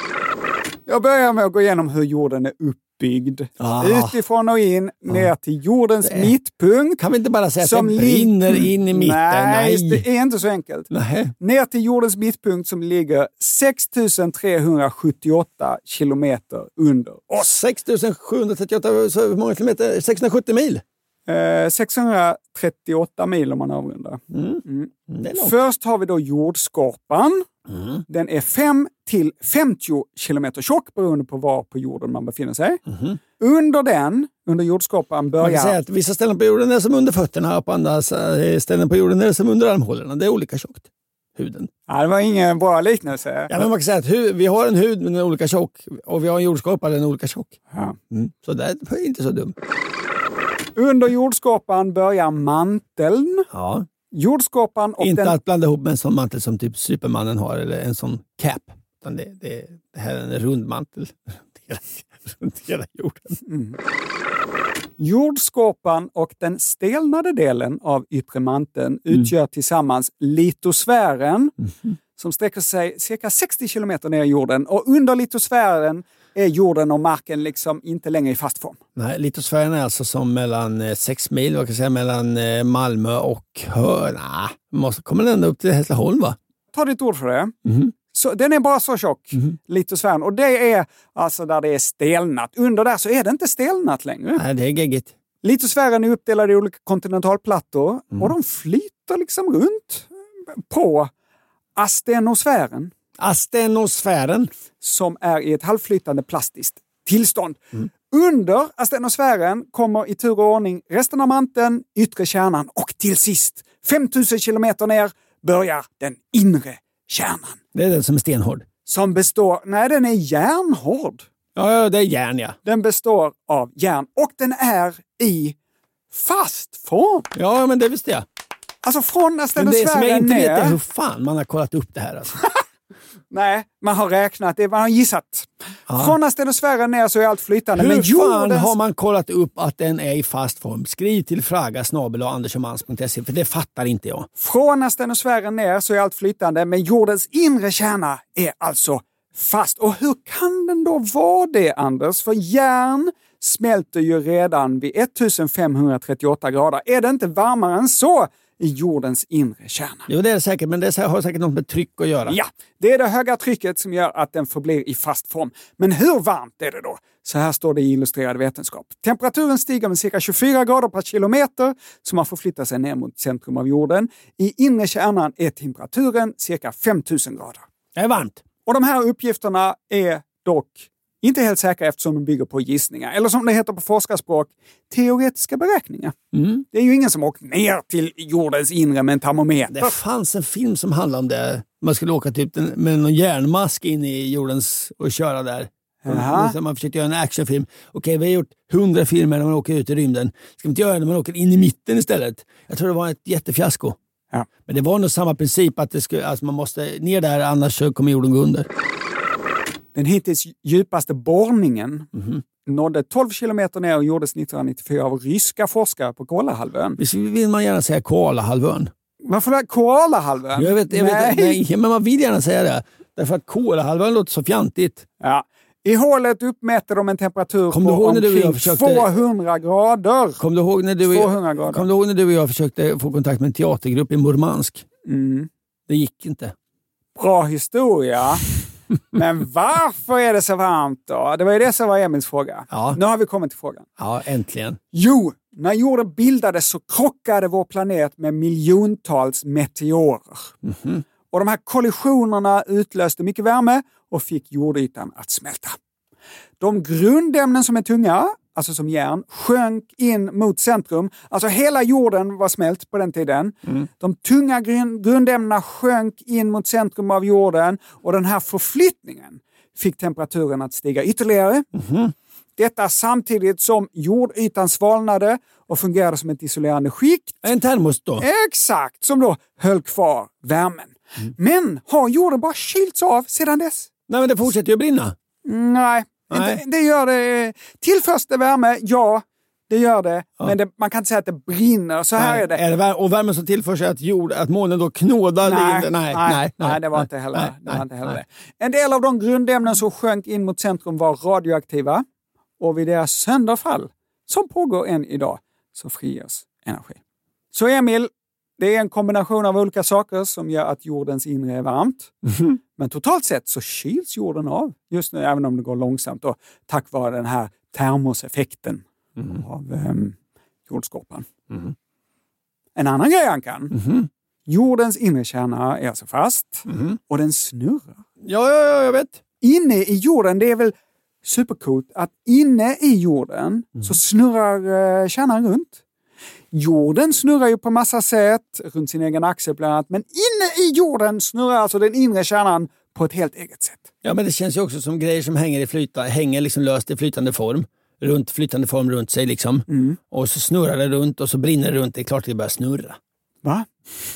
Jag börjar med att gå igenom hur jorden är uppbyggd. Ah. Utifrån och in, ah. ner till jordens det. mittpunkt. Kan vi inte bara säga att det brinner li- in i mitten? Nej, Nej, det är inte så enkelt. Nej. Ner till jordens mittpunkt som ligger sex tusen trehundrasjuttioåtta kilometer under oss. sex tusen sjuhundratrettioåtta, så hur många kilometer? sexhundrasjuttio mil? Eh, sexhundratrettioåtta mil om man avrundar. Mm. Mm. Först har vi då jordskorpan. Mm. Den är fem till femtio kilometer tjock beroende på var på jorden man befinner sig. Mm. Under den, under jordskorpan börjar... Man kan säga att vissa ställen på jorden är som under fötterna och på andra ställen på jorden är det som under armhålorna. Det är olika tjockt. Huden. Ja, det var ingen bra liknelse. Ja, men man kan säga att hu- vi har en hud men den är olika tjock och vi har en jordskorpa den är olika tjock. Ja. Mm. Så det är inte så dumt. Under jordskorpan börjar manteln. Ja. Jordskorpan och inte den... att blanda ihop med en sån mantel som typ Supermannen har eller en sån cap. Utan det, det, det här är en rund mantel runt hela jorden. Mm. Jordskorpan och den stelnade delen av yttre manteln mm. utgör tillsammans litosfären mm. som sträcker sig cirka sextio kilometer ner i jorden. Och under litosfären är jorden och marken liksom inte längre i fast form. Nej, litosfären är alltså som mellan sex mil, vad kan jag säga, mellan Malmö och Hörna. Måste kommer den ända upp till Hässleholm, va? Ta ditt ord för det. Mm. Så den är bara så tjock, mm. litosfären. Och det är alltså där det är stelnat. Under där så är det inte stelnat längre. Nej, det är geggigt. Litosfären är uppdelad i olika kontinentalplattor mm. och de flyter liksom runt på astenosfären. Astenosfären. Som är i ett halvflytande plastiskt tillstånd. Mm. Under astenosfären kommer i tur och ordning resten av manteln, yttre kärnan och till sist femtusen kilometer ner börjar den inre kärnan. Det är den som är stenhård. Som består, nej den är järnhård. Ja, ja, det är järn, ja. Den består av järn och den är i fast form. Ja, men det visste jag. Alltså från när Men det som jag stratosfären inte vet är ner... hur fan man har kollat upp det här. Alltså. Nej, man har räknat, det man har gissat. Ja. Från när stratosfären ner så är allt flytande. Hur men fan jordens... har man kollat upp att den är i fast form? Skriv till fraga snabel och andersomans punkt se, för det fattar inte jag. Från när stratosfären ner så är allt flytande, men jordens inre kärna är alltså fast. Och hur kan den då vara det, Anders? För järn smälter ju redan vid femtonhundratrettioåtta grader. Är det inte varmare än så i jordens inre kärna? Jo, det är det säkert, men det har säkert något med tryck att göra. Ja, det är det höga trycket som gör att den förblir i fast form. Men hur varmt är det då? Så här står det i Illustrerad vetenskap. Temperaturen stiger med cirka tjugofyra grader per kilometer som man förflyttar sig ner mot centrum av jorden. I inre kärnan är temperaturen cirka femtusen grader. Det är varmt. Och de här uppgifterna är dock inte helt säkra eftersom de bygger på gissningar. Eller som det heter på forskarspråk, teoretiska beräkningar. Mm. Det är ju ingen som åkt ner till jordens inre med en termometer. Det fanns en film som handlade om det. Man skulle åka typ med någon järnmask in i jordens och köra där. Jaha. Man försökte göra en actionfilm. Okej, vi har gjort hundra filmer när man åker ut i rymden. Ska vi inte göra det när man åker in i mitten istället? Jag tror det var ett jättefiasko. Ja. Men det var nog samma princip att det skulle, alltså man måste ner där, annars så kommer jorden gå under. Den hittills djupaste borrningen Mm-hmm. nådde tolv kilometer ner och gjordes nittonhundranittiofyra av ryska forskare på Kolahalvön. Visst vill man gärna säga Kolahalvön? Varför det? Kolahalvön? Jag vet, jag vet, nej. nej, men man vill gärna säga det. Därför att Kolahalvön låter så fjantigt. Ja. I hålet uppmäter de en temperatur Kom på omkring försökte, tvåhundra grader. Kom du ihåg när du, tvåhundra grader. Kom du ihåg när du och jag försökte få kontakt med en teatergrupp i Murmansk? Mm. Det gick inte. Bra historia. Men varför är det så varmt då? Det var ju det som var Emils fråga. Ja. Nu har vi kommit till frågan. Ja, äntligen. Jo, när jorden bildades så krockade vår planet med miljontals meteorer. Mm-hmm. Och de här kollisionerna utlöste mycket värme och fick jordytan att smälta. De grundämnen som är tunga, alltså som järn, sjönk in mot centrum. Alltså hela jorden var smält på den tiden. Mm. De tunga grund- grundämnena sjönk in mot centrum av jorden och den här förflyttningen fick temperaturen att stiga ytterligare. Mm-hmm. Detta samtidigt som jordytan svalnade och fungerade som ett isolerande skikt. En termos då? Exakt, som då höll kvar värmen. Mm. Men har jorden bara kylts av sedan dess? Nej, men det fortsätter ju att brinna. Nej, Nej. Inte, det gör det. Tillförs det värme? Ja, det gör det. Ja. Men det, man kan inte säga att det brinner. Så här Nej, är det. Är det vär- och värmen som tillförs är att, jord, att månen då knådar Nej, nej, nej, nej, nej, nej, det var inte heller, nej, det. Var inte heller nej. det. En del av de grundämnen som sjönk in mot centrum var radioaktiva. Och vid deras sönderfall, som pågår än idag, så frigörs energi. Så Emil, det är en kombination av olika saker som gör att jordens inre är varmt. Mm. Men totalt sett så kyls jorden av just nu, även om det går långsamt. Och tack vare den här termoseffekten mm. av um, jordskorpan. Mm. En annan grej, Ankan. Mm. Jordens inre kärna är alltså fast Mm. och den snurrar. Ja, ja, ja, jag vet. Inne i jorden, det är väl supercoolt att inne i jorden mm. så snurrar uh, kärnan runt. Jorden snurrar ju på massa sätt runt sin egen axel bland annat. Men inne i jorden snurrar alltså den inre kärnan på ett helt eget sätt. Ja, men det känns ju också som grejer som hänger i flyta, hänger liksom löst i flytande form. Runt, flytande form runt sig liksom. Mm. Och så snurrar det runt och så brinner det runt. Det är klart det börjar snurra. Va?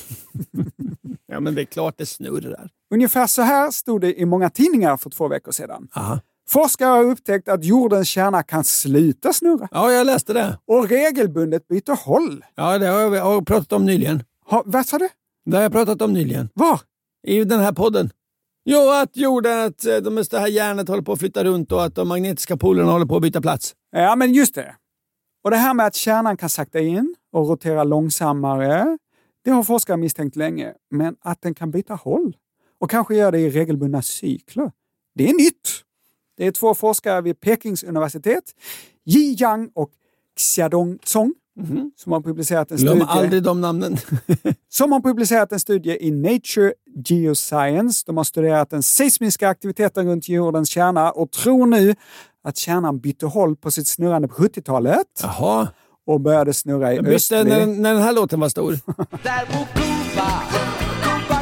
Ja, men det är klart det snurrar. Ungefär så här stod det i många tidningar för två veckor sedan. Aha. Forskare har upptäckt att jordens kärna kan sluta snurra. Ja, jag läste det. Och regelbundet byter håll. Ja, det har jag, jag har pratat om nyligen. Ha, vad sa du? Det har jag pratat om nyligen. Var? I den här podden. Jo, att jorden, att de, det här järnet håller på att flytta runt och att de magnetiska polerna håller på att byta plats. Ja, men just det. Och det här med att kärnan kan sakta in och rotera långsammare, det har forskare misstänkt länge. Men att den kan byta håll och kanske göra det i regelbundna cykler, det är nytt. Det är två forskare vid Pekings universitet, Yi Yang och Xiaodong Song, mm-hmm. som har publicerat en Glöm studie. aldrig de namnen. som har publicerat en studie i Nature Geoscience. De har studerat den seismiska aktiviteten runt jordens kärna och tror nu att kärnan bytte håll på sitt snurrande på sjuttiotalet. Jaha. Och började snurra i östlig. När, när den här låten var stor. Där på Cuba,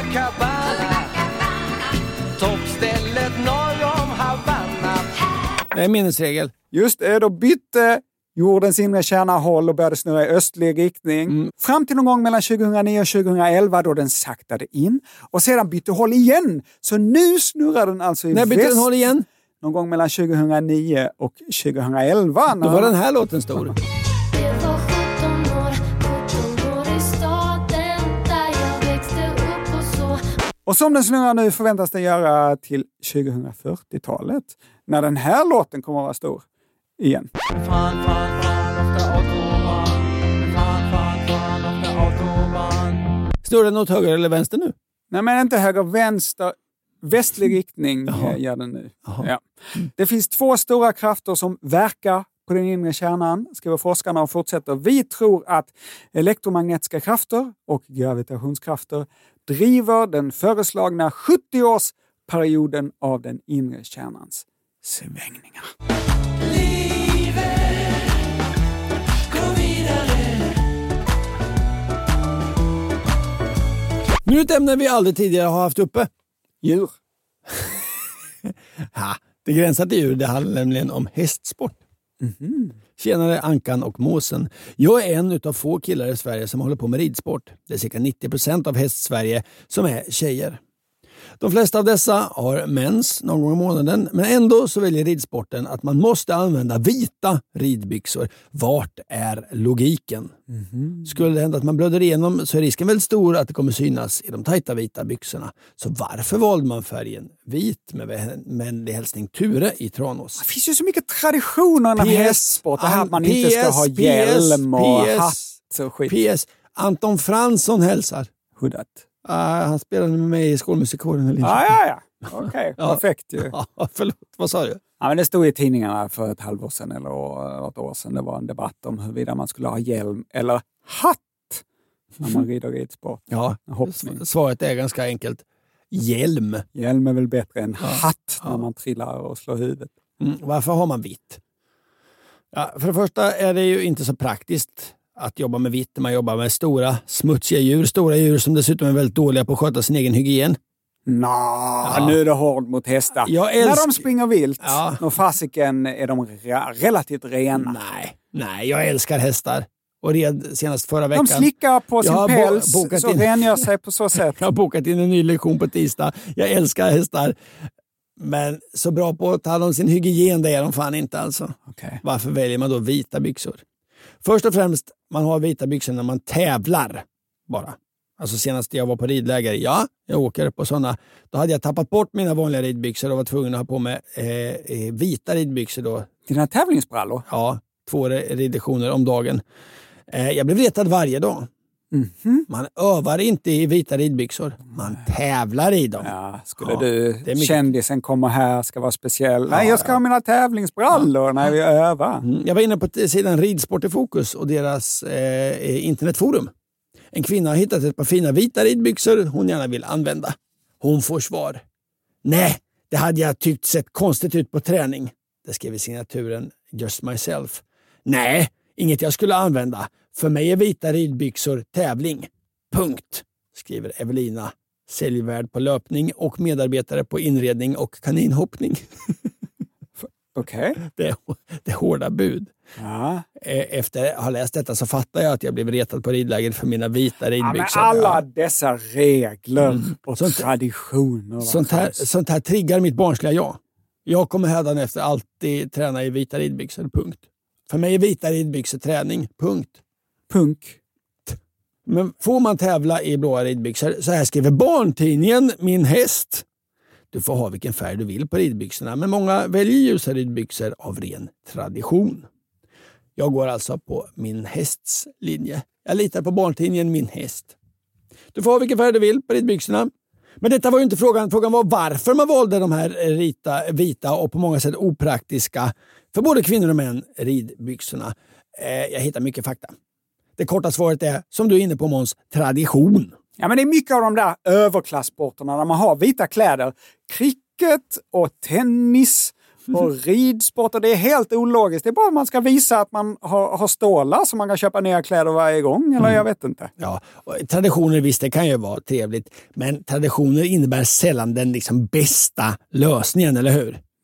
Copacabana, toppstället norr om Havanna. Det är minnesregel. Just det, då bytte jordens inre kärna håll och började snurra i östlig riktning. Mm. Fram till någon gång mellan tjugohundranio och tjugohundraelva då den saktade in. Och sedan bytte håll igen. Så nu snurrar den alltså i väst. När bytte den håll igen? Någon gång mellan tjugohundranio och tjugohundraelva. Då var den här låten stor. Och som den snurrar nu förväntas den göra till tjugohundrafyrtiotalet. När den här låten kommer att vara stor igen. Snurrar den åt höger eller vänster nu? Nej, men inte höger, vänster. Västlig riktning Jaha. gör den nu. Ja. Det finns två stora krafter som verkar på den inre kärnan, skriver forskarna och fortsätter. Vi tror att elektromagnetiska krafter och gravitationskrafter driver den föreslagna sjuttio-årsperioden av den inre kärnans svängningar. Livet går vidare. Nu är ett ämne vi aldrig tidigare har haft uppe. Djur. Ha, det gränsar till djur, det handlar nämligen om hästsport. Mm-hmm. Tjenare Ankan och Måsen. Jag är en av få killar i Sverige som håller på med ridsport. Det är cirka nittio procent av häst-Sverige som är tjejer. De flesta av dessa har mens någon gång i månaden, men ändå så väljer ridsporten att man måste använda vita ridbyxor. Vart är logiken? Mm-hmm. Skulle det hända att man blöder igenom så är risken väldigt stor att det kommer synas i de tajta vita byxorna. Så varför valde man färgen vit med vänlig hälsning Ture i Tranås? Det finns ju så mycket traditioner inom hästsport. Det här att man P S, inte ska ha hjälm och P S, hatt och skit. P S. Anton Fransson hälsar. Huddat. Uh, han spelade med mig i skolmusikkåren. Ja, ja, ja. Okej, okay. ja. Perfekt ju. Ja, förlåt, vad sa du? Ja, men det stod i tidningarna för ett halvår sedan eller ett år sedan. Det var en debatt om huruvida man skulle ha hjälm eller hatt när man rider ridsport. Ja, hoppning. Svaret är ganska enkelt. Hjälm. Hjälm är väl bättre än ja. hatt när ja. man trillar och slår huvudet. Mm. Varför har man vitt? Ja, för det första är det ju inte så praktiskt att jobba med vitt. Man jobbar med stora, smutsiga djur. Stora djur som dessutom är väldigt dåliga på att sköta sin egen hygien. Nå, ja. Nu är det hård mot hästar. Älsk... När de springer vilt, ja. och fasiken är de re- relativt rena. Nej, nej, jag älskar hästar. Och red senast förra veckan. De slickar på sin päls, bo- så in... rengör sig på så sätt. Jag har bokat in en ny lektion på tisdag. Jag älskar hästar. Men så bra på att ta hand om sin hygien, det är de fan inte alltså. Okay. Varför väljer man då vita byxor? Först och främst, man har vita byxor när man tävlar bara. Alltså senast jag var på ridläger, ja, jag åker på sådana. Då hade jag tappat bort mina vanliga ridbyxor och var tvungen att ha på mig eh, vita ridbyxor då. Dina tävlingsbrallor? Ja, två ridlektioner om dagen. Eh, jag blev retad varje dag. Mm-hmm. Man övar inte i vita ridbyxor. Man tävlar i dem. Ja, skulle ja, du, mycket... kändisen kommer här, ska vara speciell. Ja, Nej, jag ska ja. ha mina tävlingsbrallor ja. när vi övar. Mm. Jag var inne på sidan Ridsport i fokus och deras eh, internetforum. En kvinna har hittat ett par fina vita ridbyxor hon gärna vill använda. Hon får svar. Nej, det hade jag tyckt sett konstigt ut på träning. Det skrev i signaturen Just Myself. Nej, inget jag skulle använda. För mig är vita ridbyxor tävling. Punkt, skriver Evelina, säljvärd på löpning och medarbetare på inredning och kaninhoppning. Okej. Okay. Det, det är hårda bud. Ja. Efter att ha läst detta så fattar jag att jag blev retad på ridläger för mina vita ridbyxor. Ja, men alla dessa regler mm. och sånt, traditioner. Sånt här, sånt här triggar mitt barnsliga jag. Jag kommer hädanefter alltid träna i vita ridbyxor, punkt. För mig är vita ridbyxor träning, punkt. Punk. Men får man tävla i blåa ridbyxor? Så här skriver Barntidningen Min häst. Du får ha vilken färg du vill på ridbyxorna, men många väljer ljusa ridbyxor av ren tradition. Jag går alltså på min hästs linje. Jag litar på Barntidningen Min häst. Du får ha vilken färg du vill på ridbyxorna. Men detta var ju inte frågan. Frågan var varför man valde de här rita, vita och på många sätt opraktiska för både kvinnor och män ridbyxorna. Eh, jag hittar mycket fakta. Det korta svaret är, som du är inne på Måns, tradition. Ja, men det är mycket av de där överklasssporterna där man har vita kläder. Cricket och tennis och ridsporter. Det är helt ologiskt. Det är bara att man ska visa att man har, har stålar så man kan köpa nya kläder varje gång. Eller mm. jag vet inte. Ja, och traditioner visst, det kan ju vara trevligt. Men traditioner innebär sällan den liksom bästa lösningen, eller hur?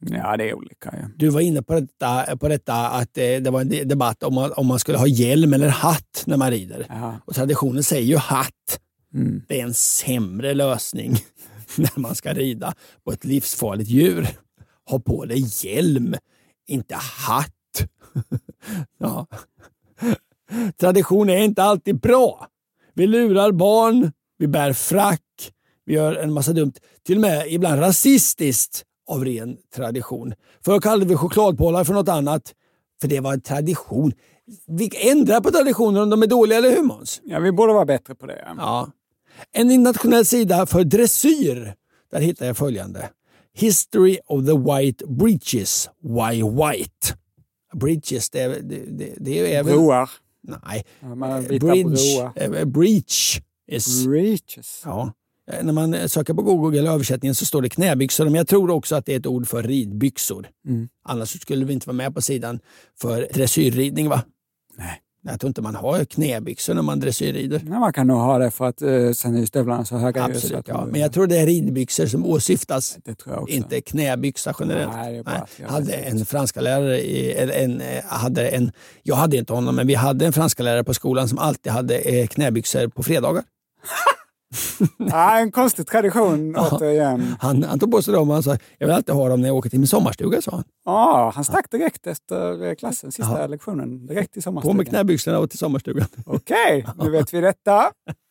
Ja, det är olika. Ja. Du var inne på detta, på detta att eh, det var en de- debatt om man, om man skulle ha hjälm eller hatt när man rider. Ja. Och traditionen säger ju hatt. Mm. Det är en sämre lösning när man ska rida på ett livsfarligt djur. Ha på dig hjälm, inte hatt. Ja. Tradition är inte alltid bra. Vi lurar barn, vi bär frack, vi gör en massa dumt. Till och med ibland rasistiskt av ren tradition. Förr kallade vi chokladbollar för något annat, för det var en tradition. Vi ändrar på traditioner om de är dåliga, eller hur, Måns? Ja, vi borde vara bättre på det. Ja. En internationell sida för dressyr. Där hittar jag följande. History of the White Breeches. Why white? Breeches, det är, det, det, det är väl... Broar. Nej. Ja, man vita Bridge. broar. Eh, Breech. Is... Breeches. Ja. Eh, När man söker på Google eller översättningen så står det knäbyxor. Men jag tror också att det är ett ord för ridbyxor. Mm. Annars skulle vi inte vara med på sidan för dressyrridning, va? Nej. Jag tror inte man har knäbyxor när man dressyrrider. Ja, man kan nog ha det för att uh, sen är stövlarna så höga. Absolut, så att, ja. Men jag tror det är ridbyxor som åsyftas. Det tror jag också. Inte knäbyxa generellt. Nej, det är bara Nej. att jag Hade vet. en franska lärare i, eller en, eh, hade en, jag hade inte honom, men vi hade en franska lärare på skolan som alltid hade eh, knäbyxor på fredagar. Ja, en konstig tradition återigen. Han, han tog på sig dem och han sa, jag vill alltid ha dem när jag åker till min sommarstuga, sa han. Ja, han stack direkt efter klassen, sista Ja. lektionen. Direkt till På sommarstugan. med knäbyxorna och till sommarstugan. Okej, nu vet vi detta.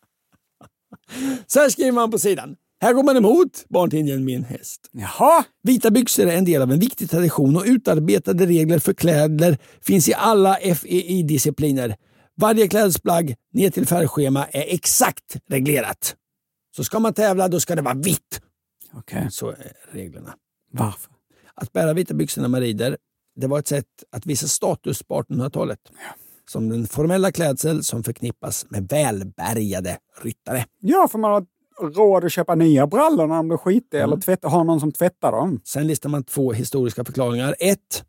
Så här skriver man på sidan. Här går man emot barn till Indien med en häst. Jaha. Vita byxor är en del av en viktig tradition och utarbetade regler för kläder finns i alla F E I-discipliner. Varje klädesplagg ner till färgschema är exakt reglerat. Så ska man tävla, då ska det vara vitt. Okej. Så är reglerna. Varför? Att bära vita byxor när man rider, det var ett sätt att visa status på artonhundratalet. Ja. Som den formella klädsel som förknippas med välbärgade ryttare. Ja, för man har råd att köpa nya brallor när de blir skitiga Mm. eller tvätta, ha någon som tvättar dem. Sen listar man två historiska förklaringar. Ett,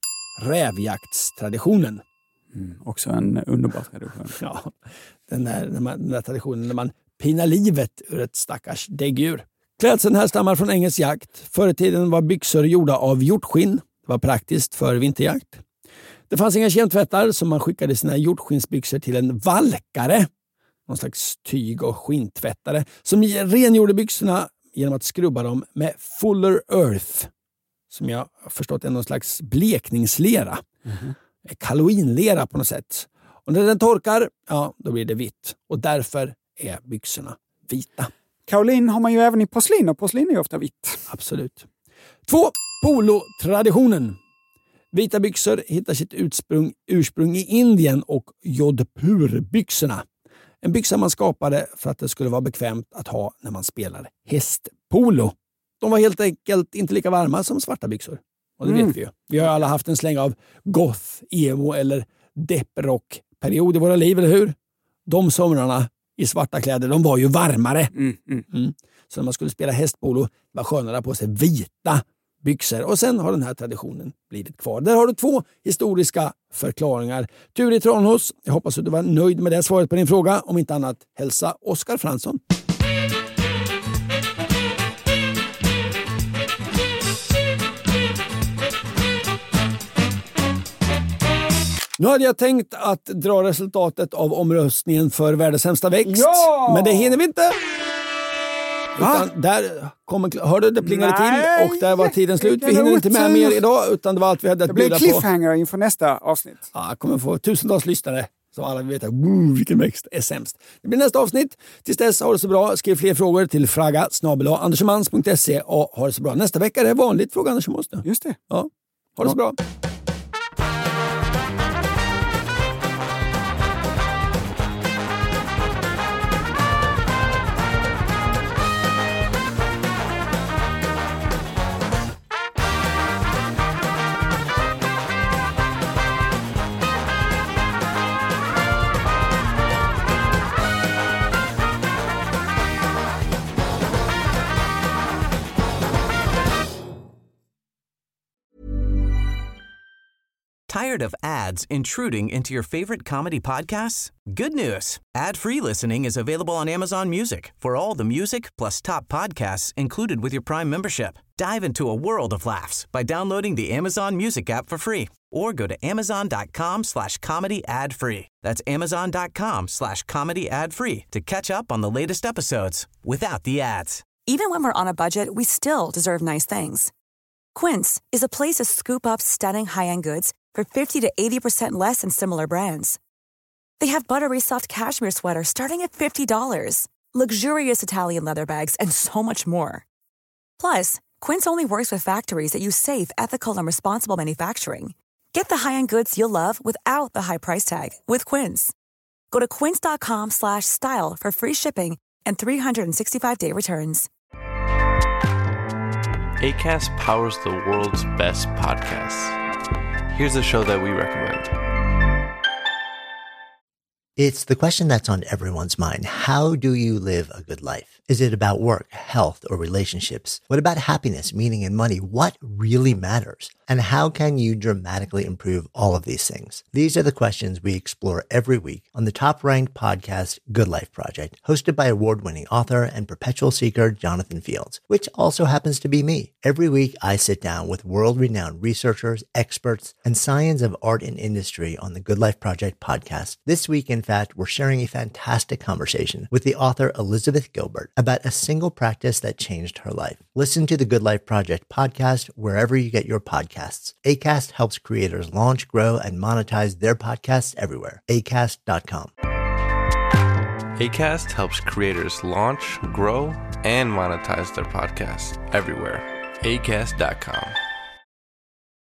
rävjaktstraditionen. Mm, också en underbar tradition. Ja, den där, den där, den där traditionen när man pinar livet ur ett stackars däggdjur. Klädseln här stammar från engelsk jakt. Förr i tiden var byxor gjorda av hjortskinn. Det var praktiskt för vinterjakt. Det fanns inga kemtvättar, så man skickade sina hjortskinnsbyxor till en valkare. Någon slags tyg- och skinntvättare. Som rengjorde byxorna genom att skrubba dem med Fuller Earth. Som jag har förstått är någon slags blekningslera. Mm-hmm. Kaloinlera på något sätt. Och när den torkar, ja, då blir det vitt. Och därför är byxorna vita. Kaolin har man ju även i porslin och porslin är ju ofta vitt. Absolut. Två, polo-traditionen. Vita byxor hittar sitt ursprung, ursprung i Indien och jodhpurbyxorna. En byxa man skapade för att det skulle vara bekvämt att ha när man spelar hästpolo. De var helt enkelt inte lika varma som svarta byxor. Och det Mm. vet vi ju. Vi har alla haft en släng av goth, emo eller depprock-period i våra liv, eller hur? De somrarna i svarta kläder, de var ju varmare. Mm, mm. Mm. Så när man skulle spela hästpolo var skönare på sig vita byxor. Och sen har den här traditionen blivit kvar. Där har du två historiska förklaringar. Tur i Tranås. Jag hoppas att du var nöjd med det svaret på din fråga. Om inte annat, hälsa Oskar Fransson. Nu hade jag tänkt att dra resultatet av omröstningen för världens sämsta växt. Ja! Men det hinner vi inte. Utan där kommer, hörde det plingade Nej, till och där var tiden slut. Vi vilken hinner inte med otur. mer idag, utan det var allt vi hade att Det blir bjuda på. cliffhanger inför nästa avsnitt. Ja, jag kommer få tusentals lyssnare som alla vet att vilken växt är sämst. Det blir nästa avsnitt. Tills dess, ha det så bra. Skriv fler frågor till fraga snabel-a andersmans punkt se och ha det så bra. Nästa vecka är det vanligt Fråga Andersmans. Just det. Ja, ha det så bra. Tired of ads intruding into your favorite comedy podcasts? Good news. Ad-free listening is available on Amazon Music for all the music plus top podcasts included with your Prime membership. Dive into a world of laughs by downloading the Amazon Music app for free or go to amazon.com slash comedy ad free. That's amazon.com slash comedy ad free to catch up on the latest episodes without the ads. Even when we're on a budget, we still deserve nice things. Quince is a place to scoop up stunning high-end goods for fifty to eighty percent less than similar brands. They have buttery soft cashmere sweaters starting at fifty dollars, luxurious Italian leather bags, and so much more. Plus, Quince only works with factories that use safe, ethical, and responsible manufacturing. Get the high-end goods you'll love without the high price tag with Quince. Go to quince.com slash style for free shipping and three sixty-five day returns. Acast powers the world's best podcasts. Here's a show that we recommend. It's the question that's on everyone's mind. How do you live a good life? Is it about work, health, or relationships? What about happiness, meaning, and money? What really matters? And how can you dramatically improve all of these things? These are the questions we explore every week on the top-ranked podcast, Good Life Project, hosted by award-winning author and perpetual seeker Jonathan Fields, which also happens to be me. Every week, I sit down with world-renowned researchers, experts, and science of art and industry on the Good Life Project podcast. This week, in fact, we're sharing a fantastic conversation with the author Elizabeth Gilbert about a single practice that changed her life. Listen to the Good Life Project podcast wherever you get your podcasts. Acast helps creators launch, grow, and monetize their podcasts everywhere. acast dot com. Acast helps creators launch, grow, and monetize their podcasts everywhere. acast dot com.